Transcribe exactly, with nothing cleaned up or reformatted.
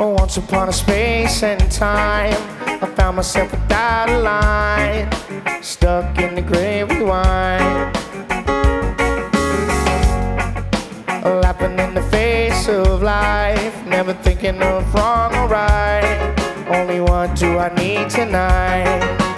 Once upon a space and time, I found myself without a line, stuck in the gray rewind, laughing in the face of life, never thinking of wrong or right. Only what do I need tonight?